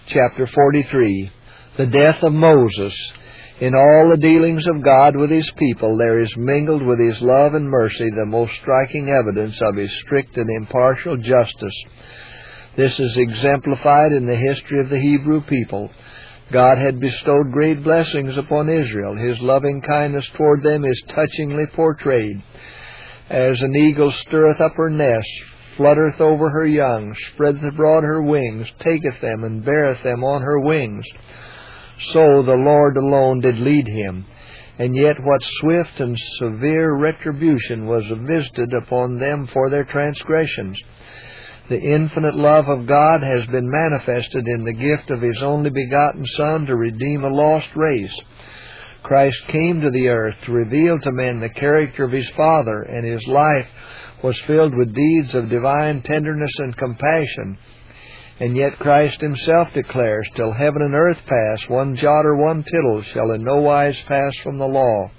chapter 43. The death of Moses. In all the dealings of God with His people, there is mingled with His love and mercy the most striking evidence of His strict and impartial justice. This is exemplified in the history of the Hebrew people. God had bestowed great blessings upon Israel. His loving kindness toward them is touchingly portrayed. As an eagle stirreth up her nest, fluttereth over her young, spreadeth abroad her wings, taketh them, and beareth them on her wings. So the Lord alone did lead him. And yet what swift and severe retribution was visited upon them for their transgressions. The infinite love of God has been manifested in the gift of His only begotten Son to redeem a lost race. Christ came to the earth to reveal to men the character of His Father, and His life was filled with deeds of divine tenderness and compassion. And yet Christ Himself declares, "Till heaven and earth pass, one jot or one tittle shall in no wise pass from the law."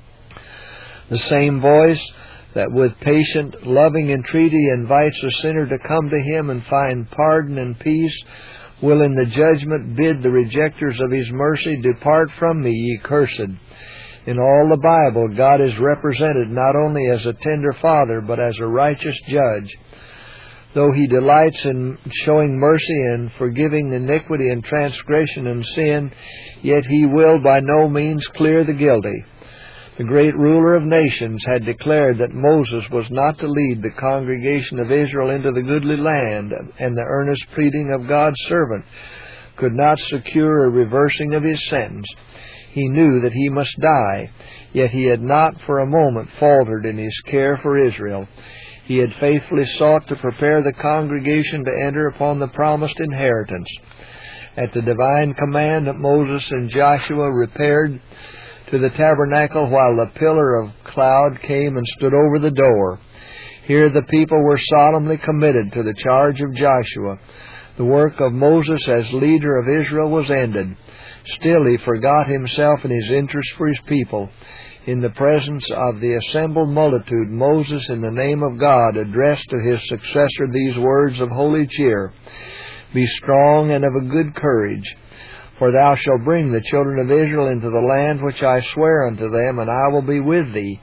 The same voice that with patient, loving entreaty invites a sinner to come to Him and find pardon and peace, will in the judgment bid the rejectors of His mercy, "Depart from me, ye cursed." In all the Bible, God is represented not only as a tender Father, but as a righteous judge. Though He delights in showing mercy and forgiving iniquity and transgression and sin, yet He will by no means clear the guilty. The great ruler of nations had declared that Moses was not to lead the congregation of Israel into the goodly land, and the earnest pleading of God's servant could not secure a reversing of his sentence. He knew that he must die, yet he had not for a moment faltered in his care for Israel. He had faithfully sought to prepare the congregation to enter upon the promised inheritance. At the divine command, Moses and Joshua repaired to the tabernacle while the pillar of cloud came and stood over the door. Here the people were solemnly committed to the charge of Joshua. The work of Moses as leader of Israel was ended. Still he forgot himself and his interest for his people. In the presence of the assembled multitude, Moses, in the name of God, addressed to his successor these words of holy cheer: "Be strong and of a good courage, for thou shalt bring the children of Israel into the land which I swear unto them, and I will be with thee."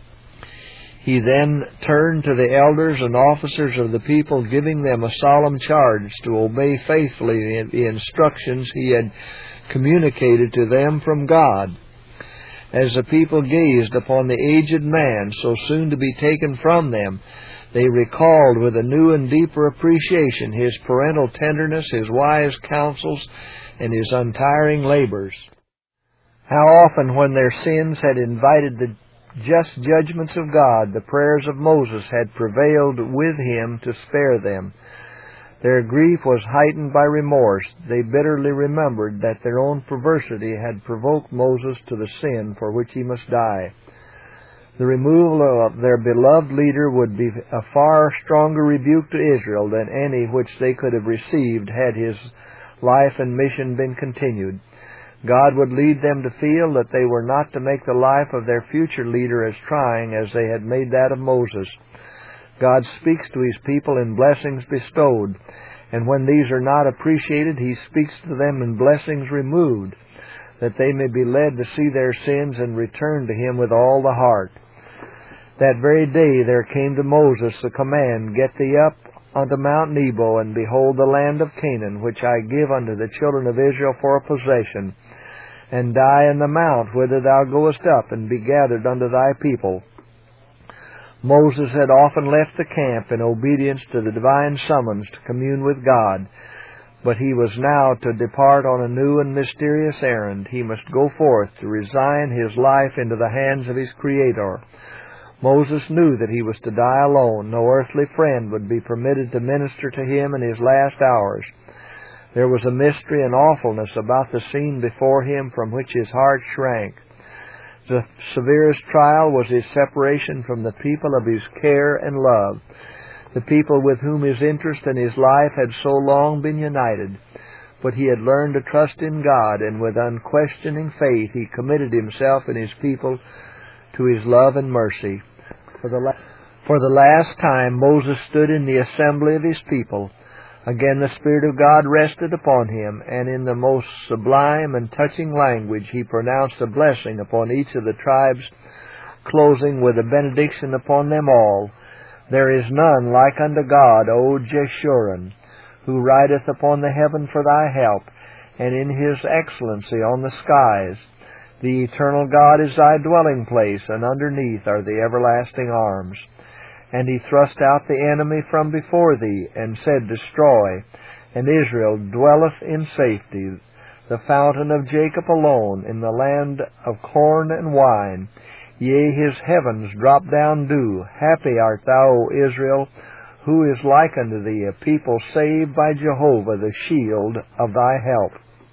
He then turned to the elders and officers of the people, giving them a solemn charge to obey faithfully the instructions he had communicated to them from God. As the people gazed upon the aged man so soon to be taken from them, they recalled with a new and deeper appreciation His parental tenderness, His wise counsels, and His untiring labors. How often, when their sins had invited the just judgments of God, the prayers of Moses had prevailed with Him to spare them. Their grief was heightened by remorse. They bitterly remembered that their own perversity had provoked Moses to the sin for which he must die. The removal of their beloved leader would be a far stronger rebuke to Israel than any which they could have received had his life and mission been continued. God would lead them to feel that they were not to make the life of their future leader as trying as they had made that of Moses. God speaks to His people in blessings bestowed, and when these are not appreciated, He speaks to them in blessings removed, that they may be led to see their sins and return to Him with all the heart. That very day there came to Moses the command, "Get thee up unto Mount Nebo, and behold the land of Canaan, which I give unto the children of Israel for a possession, and die in the mount whither thou goest up, and be gathered unto thy people." Moses had often left the camp in obedience to the divine summons to commune with God, but he was now to depart on a new and mysterious errand. He must go forth to resign his life into the hands of his Creator. Moses knew that he was to die alone. No earthly friend would be permitted to minister to him in his last hours. There was a mystery and awfulness about the scene before him from which his heart shrank. The severest trial was his separation from the people of his care and love, the people with whom his interest and his life had so long been united. But he had learned to trust in God, and with unquestioning faith he committed himself and his people to His love and mercy. For the last time Moses stood in the assembly of his people. Again the Spirit of God rested upon him, and in the most sublime and touching language he pronounced a blessing upon each of the tribes, closing with a benediction upon them all. There is none like unto God, O Jeshurun, who rideth upon the heaven for thy help, and in his excellency on the skies. The eternal God is thy dwelling place, and underneath are the everlasting arms. And he thrust out the enemy from before thee, and said, Destroy. And Israel dwelleth in safety, the fountain of Jacob alone, in the land of corn and wine. Yea, his heavens drop down dew. Happy art thou, O Israel, who is like unto thee, a people saved by Jehovah, the shield of thy help.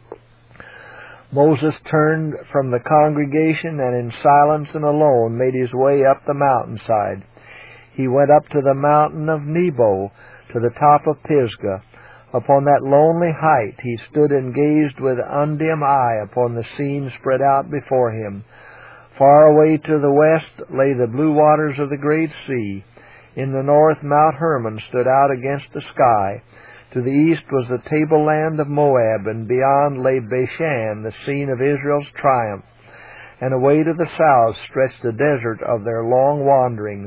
Moses turned from the congregation, and in silence and alone made his way up the mountainside. He went up to the mountain of Nebo, to the top of Pisgah. Upon that lonely height he stood and gazed with undimmed eye upon the scene spread out before him. Far away to the west lay the blue waters of the great sea. In the north Mount Hermon stood out against the sky. To the east was the tableland of Moab, and beyond lay Bashan, the scene of Israel's triumph. And away to the south stretched the desert of their long wanderings.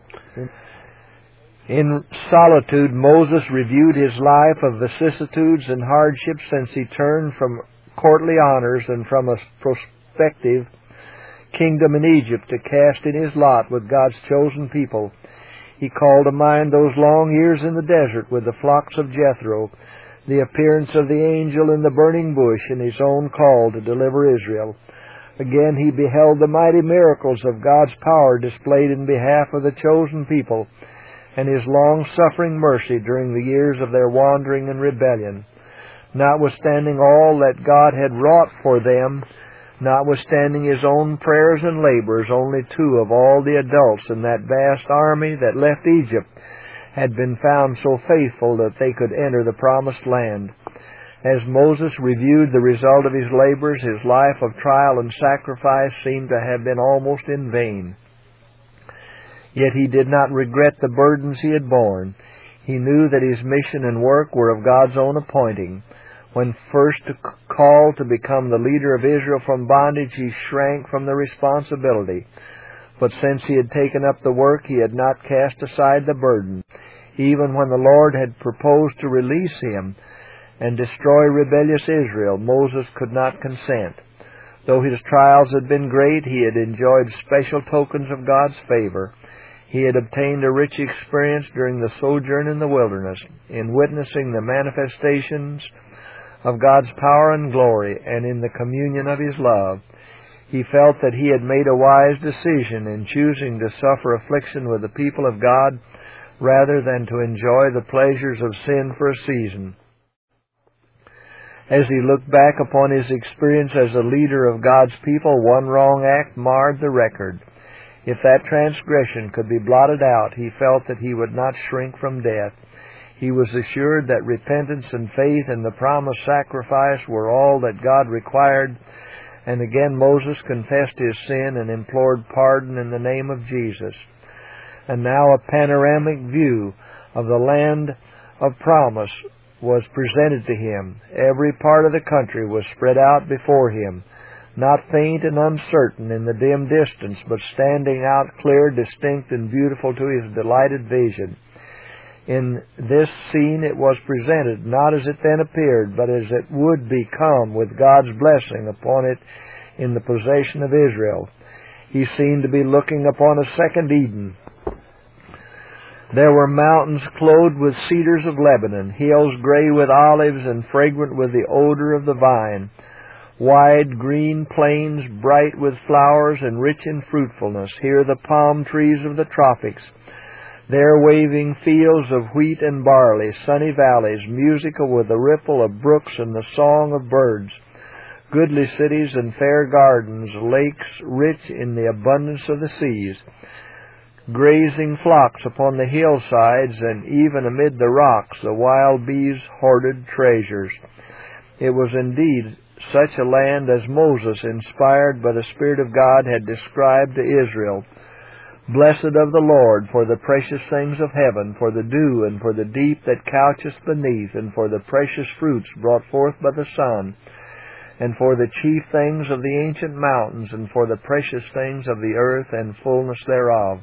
In solitude Moses reviewed his life of vicissitudes and hardships since he turned from courtly honors and from a prospective kingdom in Egypt to cast in his lot with God's chosen people. He called to mind those long years in the desert with the flocks of Jethro, the appearance of the angel in the burning bush, and his own call to deliver Israel. Again he beheld the mighty miracles of God's power displayed in behalf of the chosen people, and his long-suffering mercy during the years of their wandering and rebellion. Notwithstanding all that God had wrought for them, notwithstanding his own prayers and labors, only 2 of all the adults in that vast army that left Egypt had been found so faithful that they could enter the promised land. As Moses reviewed the result of his labors, his life of trial and sacrifice seemed to have been almost in vain. Yet he did not regret the burdens he had borne. He knew that his mission and work were of God's own appointing. When first called to become the leader of Israel from bondage, he shrank from the responsibility. But since he had taken up the work, he had not cast aside the burden. Even when the Lord had proposed to release him and destroy rebellious Israel, Moses could not consent. Though his trials had been great, he had enjoyed special tokens of God's favor. He had obtained a rich experience during the sojourn in the wilderness, in witnessing the manifestations of God's power and glory, and in the communion of his love. He felt that he had made a wise decision in choosing to suffer affliction with the people of God rather than to enjoy the pleasures of sin for a season. As he looked back upon his experience as a leader of God's people, one wrong act marred the record. If that transgression could be blotted out, he felt that he would not shrink from death. He was assured that repentance and faith in the promised sacrifice were all that God required, and again Moses confessed his sin and implored pardon in the name of Jesus. And now a panoramic view of the land of promise was presented to him. Every part of the country was spread out before him, not faint and uncertain in the dim distance, but standing out clear, distinct, and beautiful to his delighted vision. In this scene it was presented, not as it then appeared, but as it would become with God's blessing upon it in the possession of Israel. He seemed to be looking upon a second Eden. There were mountains clothed with cedars of Lebanon, hills gray with olives and fragrant with the odor of the vine, wide green plains bright with flowers and rich in fruitfulness, here the palm trees of the tropics, there waving fields of wheat and barley, sunny valleys, musical with the ripple of brooks and the song of birds, goodly cities and fair gardens, lakes rich in the abundance of the seas, grazing flocks upon the hillsides, and even amid the rocks the wild bees hoarded treasures. It was indeed such a land as Moses, inspired by the Spirit of God, had described to Israel. Blessed of the Lord, for the precious things of heaven, for the dew, and for the deep that coucheth beneath, and for the precious fruits brought forth by the sun, and for the chief things of the ancient mountains, and for the precious things of the earth and fullness thereof.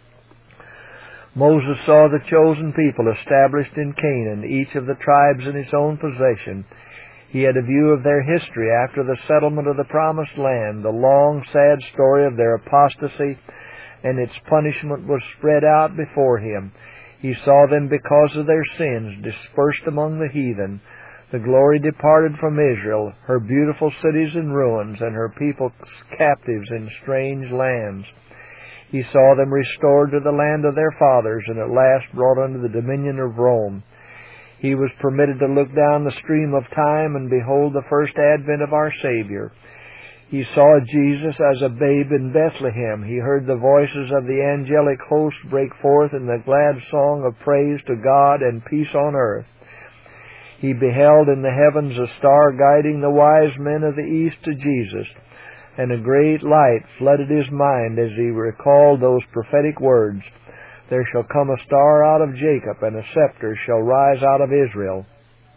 Moses saw the chosen people established in Canaan, each of the tribes in its own possession. He had a view of their history after the settlement of the promised land. The long, sad story of their apostasy and its punishment was spread out before him. He saw them because of their sins dispersed among the heathen. The glory departed from Israel, her beautiful cities in ruins, and her people captives in strange lands. He saw them restored to the land of their fathers, and at last brought under the dominion of Rome. He was permitted to look down the stream of time and behold the first advent of our Savior. He saw Jesus as a babe in Bethlehem. He heard the voices of the angelic host break forth in the glad song of praise to God and peace on earth. He beheld in the heavens a star guiding the wise men of the east to Jesus, and a great light flooded his mind as he recalled those prophetic words, "There shall come a star out of Jacob, and a scepter shall rise out of Israel."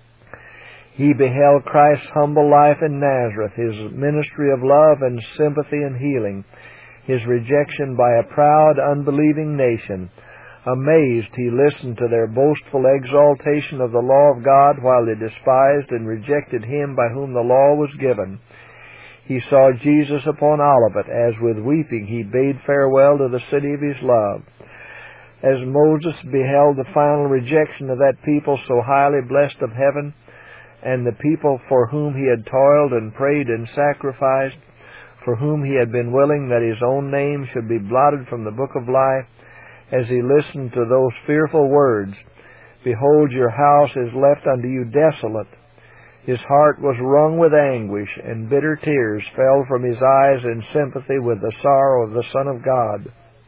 He beheld Christ's humble life in Nazareth, his ministry of love and sympathy and healing, his rejection by a proud, unbelieving nation. Amazed, he listened to their boastful exaltation of the law of God while they despised and rejected him by whom the law was given. He saw Jesus upon Olivet, as with weeping he bade farewell to the city of his love. As Moses beheld the final rejection of that people so highly blessed of heaven, and the people for whom he had toiled and prayed and sacrificed, for whom he had been willing that his own name should be blotted from the book of life, as he listened to those fearful words, "Behold, your house is left unto you desolate," his heart was wrung with anguish, and bitter tears fell from his eyes in sympathy with the sorrow of the Son of God.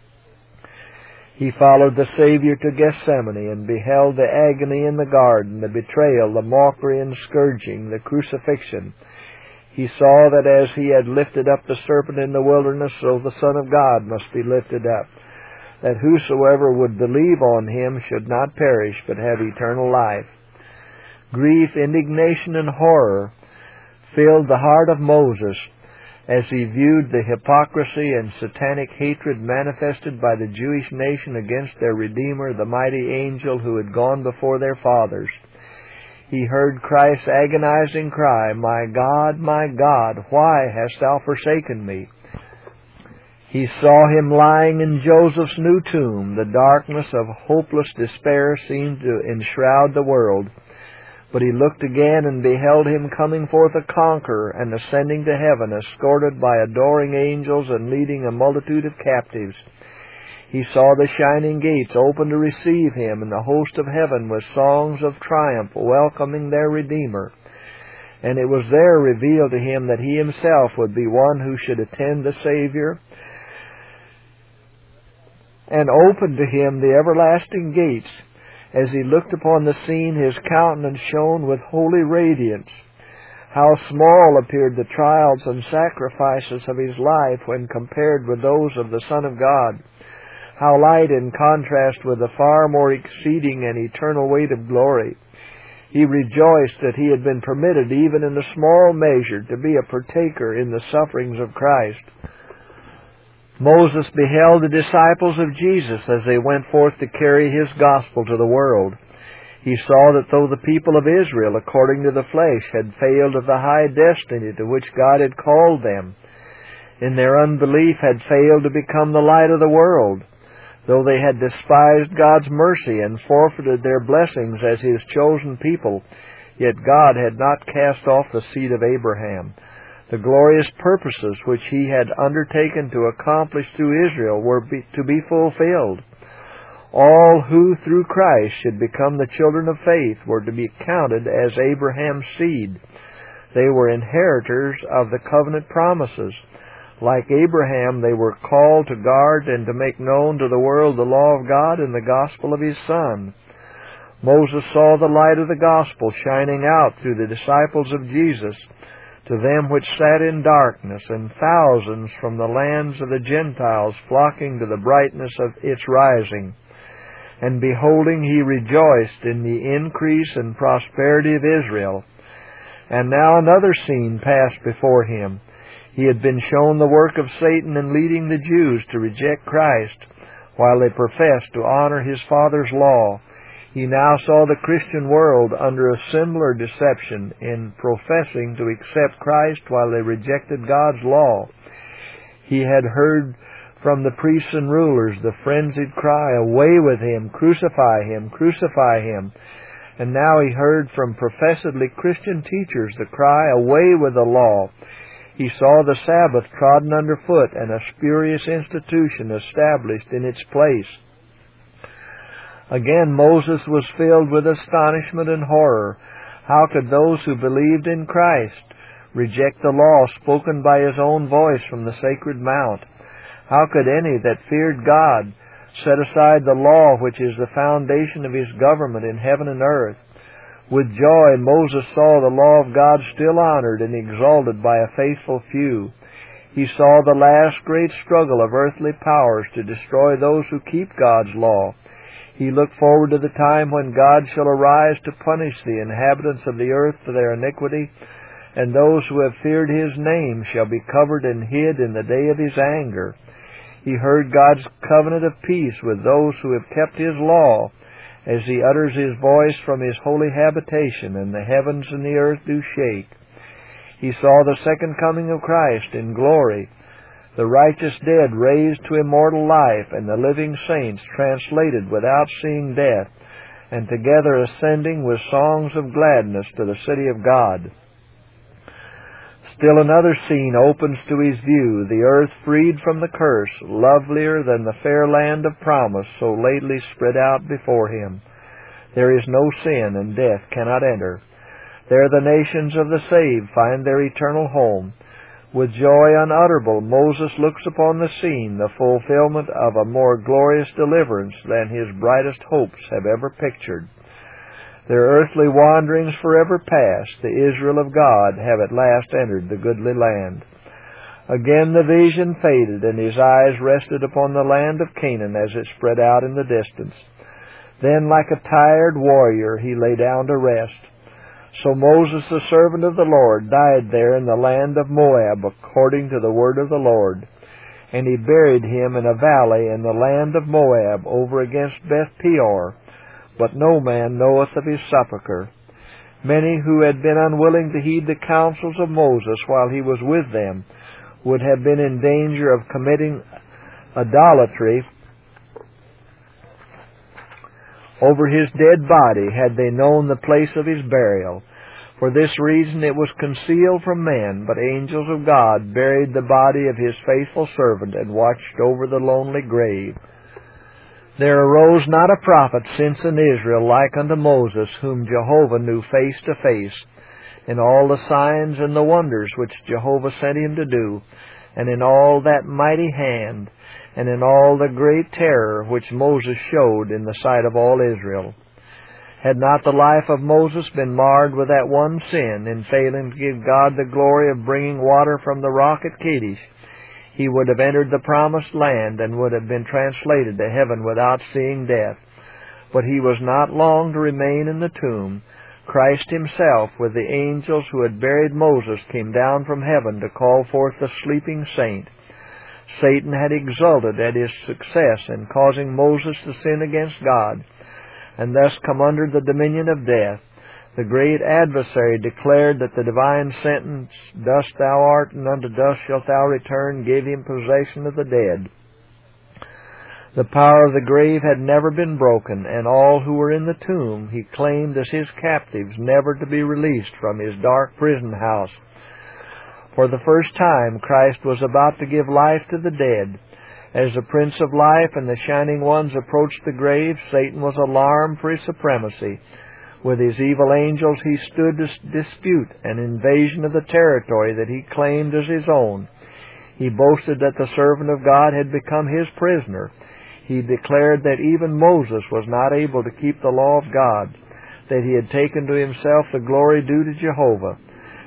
He followed the Savior to Gethsemane and beheld the agony in the garden, the betrayal, the mockery and scourging, the crucifixion. He saw that as he had lifted up the serpent in the wilderness, so the Son of God must be lifted up, that whosoever would believe on him should not perish, but have eternal life. Grief, indignation, and horror filled the heart of Moses as he viewed the hypocrisy and satanic hatred manifested by the Jewish nation against their Redeemer, the mighty angel who had gone before their fathers. He heard Christ's agonizing cry, my God, why hast thou forsaken me?" He saw him lying in Joseph's new tomb. The darkness of hopeless despair seemed to enshroud the world. But he looked again and beheld him coming forth a conqueror and ascending to heaven, escorted by adoring angels and leading a multitude of captives. He saw the shining gates open to receive him, and the host of heaven with songs of triumph welcoming their Redeemer. And it was there revealed to him that he himself would be one who should attend the Savior, and opened to him the everlasting gates. As he looked upon the scene, his countenance shone with holy radiance. How small appeared the trials and sacrifices of his life when compared with those of the Son of God. How light in contrast with the far more exceeding and eternal weight of glory. He rejoiced that he had been permitted, even in a small measure, to be a partaker in the sufferings of Christ. Moses beheld the disciples of Jesus as they went forth to carry his gospel to the world. He saw that though the people of Israel, according to the flesh, had failed of the high destiny to which God had called them, in their unbelief had failed to become the light of the world, though they had despised God's mercy and forfeited their blessings as his chosen people, yet God had not cast off the seed of Abraham. The glorious purposes which he had undertaken to accomplish through Israel were to be fulfilled. All who through Christ should become the children of faith were to be counted as Abraham's seed. They were inheritors of the covenant promises. Like Abraham, they were called to guard and to make known to the world the law of God and the gospel of his Son. Moses saw the light of the gospel shining out through the disciples of Jesus, to them which sat in darkness, and thousands from the lands of the Gentiles flocking to the brightness of its rising. And beholding, he rejoiced in the increase and prosperity of Israel. And now another scene passed before him. He had been shown the work of Satan in leading the Jews to reject Christ, while they professed to honor his Father's law. He now saw the Christian world under a similar deception in professing to accept Christ while they rejected God's law. He had heard from the priests and rulers the frenzied cry, "Away with him! Crucify him! Crucify him!" And now he heard from professedly Christian teachers the cry, "Away with the law!" He saw the Sabbath trodden underfoot and a spurious institution established in its place. Again Moses was filled with astonishment and horror. How could those who believed in Christ reject the law spoken by his own voice from the sacred mount? How could any that feared God set aside the law which is the foundation of his government in heaven and earth? With joy Moses saw the law of God still honored and exalted by a faithful few. He saw the last great struggle of earthly powers to destroy those who keep God's law. He looked forward to the time when God shall arise to punish the inhabitants of the earth for their iniquity, and those who have feared his name shall be covered and hid in the day of his anger. He heard God's covenant of peace with those who have kept his law, as he utters his voice from his holy habitation, and the heavens and the earth do shake. He saw the second coming of Christ in glory, the righteous dead raised to immortal life, and the living saints translated without seeing death, and together ascending with songs of gladness to the city of God. Still another scene opens to his view, the earth freed from the curse, lovelier than the fair land of promise so lately spread out before him. There is no sin, and death cannot enter. There the nations of the saved find their eternal home. With joy unutterable, Moses looks upon the scene, the fulfillment of a more glorious deliverance than his brightest hopes have ever pictured. Their earthly wanderings forever past, the Israel of God have at last entered the goodly land. Again the vision faded, and his eyes rested upon the land of Canaan as it spread out in the distance. Then, like a tired warrior, he lay down to rest. So Moses, the servant of the Lord, died there in the land of Moab, according to the word of the Lord. And he buried him in a valley in the land of Moab, over against Beth Peor. But no man knoweth of his sepulchre. Many who had been unwilling to heed the counsels of Moses while he was with them would have been in danger of committing idolatry over his dead body had they known the place of his burial. For this reason it was concealed from men, but angels of God buried the body of his faithful servant and watched over the lonely grave. There arose not a prophet since in Israel like unto Moses, whom Jehovah knew face to face, in all the signs and the wonders which Jehovah sent him to do, and in all that mighty hand, and in all the great terror which Moses showed in the sight of all Israel. Had not the life of Moses been marred with that one sin, in failing to give God the glory of bringing water from the rock at Kadesh, he would have entered the promised land and would have been translated to heaven without seeing death. But he was not long to remain in the tomb. Christ himself, with the angels who had buried Moses, came down from heaven to call forth the sleeping saint. Satan had exulted at his success in causing Moses to sin against God, and thus come under the dominion of death. The great adversary declared that the divine sentence, "Dust thou art, and unto dust shalt thou return," gave him possession of the dead. The power of the grave had never been broken, and all who were in the tomb he claimed as his captives, never to be released from his dark prison house. For the first time, Christ was about to give life to the dead. As the Prince of Life and the Shining Ones approached the grave, Satan was alarmed for his supremacy. With his evil angels he stood to dispute an invasion of the territory that he claimed as his own. He boasted that the servant of God had become his prisoner. He declared that even Moses was not able to keep the law of God, that he had taken to himself the glory due to Jehovah.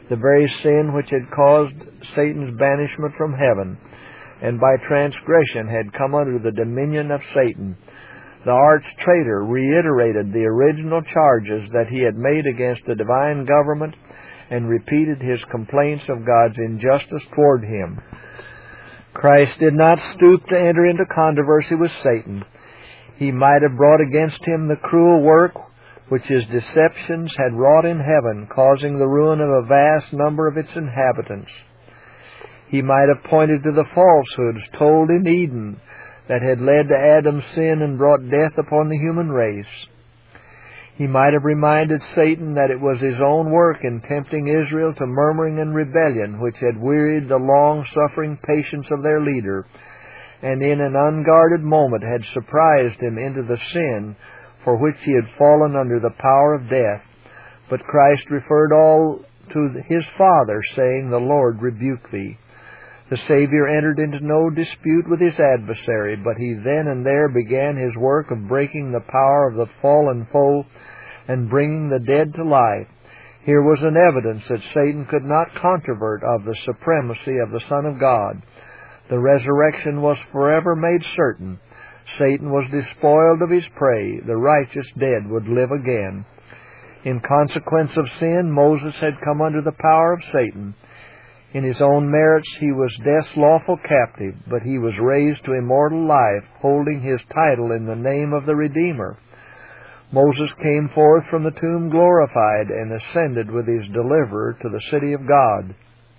the very sin which had caused Satan's banishment from heaven, and by transgression had come under the dominion of Satan. The arch-traitor reiterated the original charges that he had made against the divine government and repeated his complaints of God's injustice toward him. Christ did not stoop to enter into controversy with Satan. He might have brought against him the cruel work which his deceptions had wrought in heaven, causing the ruin of a vast number of its inhabitants. He might have pointed to the falsehoods told in Eden that had led to Adam's sin and brought death upon the human race. He might have reminded Satan that it was his own work in tempting Israel to murmuring and rebellion which had wearied the long-suffering patience of their leader, and in an unguarded moment had surprised him into the sin for which he had fallen under the power of death. But Christ referred all to his Father, saying, "The Lord rebuke thee." The Savior entered into no dispute with his adversary, but he then and there began his work of breaking the power of the fallen foe and bringing the dead to life. Here was an evidence that Satan could not controvert of the supremacy of the Son of God. The resurrection was forever made certain. Satan was despoiled of his prey. The righteous dead would live again. In consequence of sin, Moses had come under the power of Satan. In his own merits he was death's lawful captive, but he was raised to immortal life, holding his title in the name of the Redeemer. Moses came forth from the tomb glorified and ascended with his deliverer to the city of God.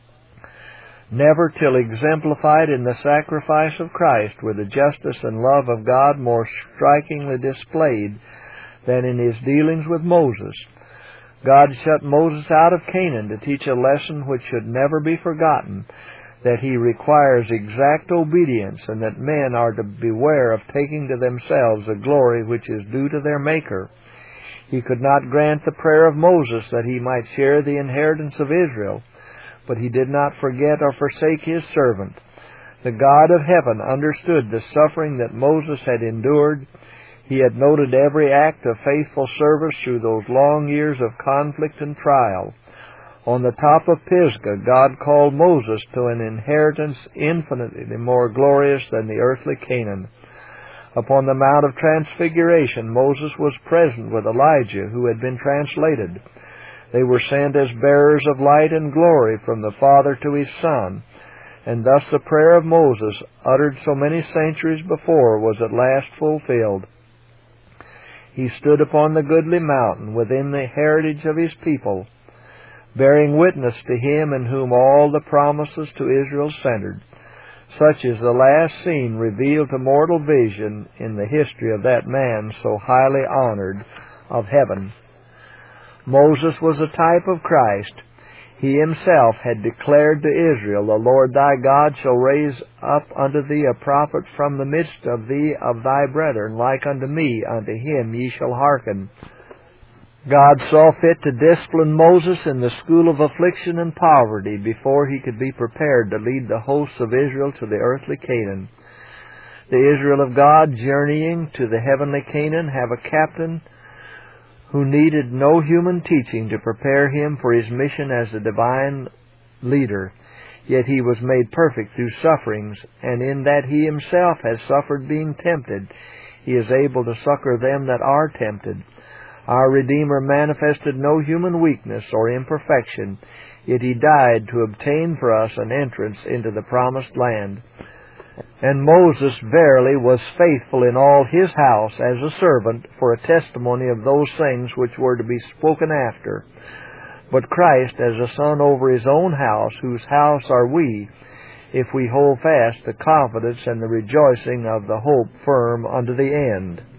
Never till exemplified in the sacrifice of Christ were the justice and love of God more strikingly displayed than in his dealings with Moses. God shut Moses out of Canaan to teach a lesson which should never be forgotten, that he requires exact obedience and that men are to beware of taking to themselves the glory which is due to their Maker. He could not grant the prayer of Moses that he might share the inheritance of Israel, but he did not forget or forsake his servant. The God of heaven understood the suffering that Moses had endured. He had noted every act of faithful service through those long years of conflict and trial. On the top of Pisgah, God called Moses to an inheritance infinitely more glorious than the earthly Canaan. Upon the Mount of Transfiguration, Moses was present with Elijah, who had been translated. They were sent as bearers of light and glory from the Father to his Son, and thus the prayer of Moses, uttered so many centuries before, was at last fulfilled. He stood upon the goodly mountain within the heritage of his people, bearing witness to him in whom all the promises to Israel centered. Such is the last scene revealed to mortal vision in the history of that man so highly honored of heaven. Moses was a type of Christ. He himself had declared to Israel, "The Lord thy God shall raise up unto thee a prophet from the midst of thee of thy brethren, like unto me, unto him ye shall hearken." God saw fit to discipline Moses in the school of affliction and poverty before he could be prepared to lead the hosts of Israel to the earthly Canaan. The Israel of God journeying to the heavenly Canaan have a captain who needed no human teaching to prepare him for his mission as a divine leader. Yet he was made perfect through sufferings, and in that he himself has suffered being tempted, he is able to succor them that are tempted. Our Redeemer manifested no human weakness or imperfection, yet he died to obtain for us an entrance into the promised land. And Moses verily was faithful in all his house as a servant for a testimony of those things which were to be spoken after. But Christ as a son over his own house, whose house are we, if we hold fast the confidence and the rejoicing of the hope firm unto the end.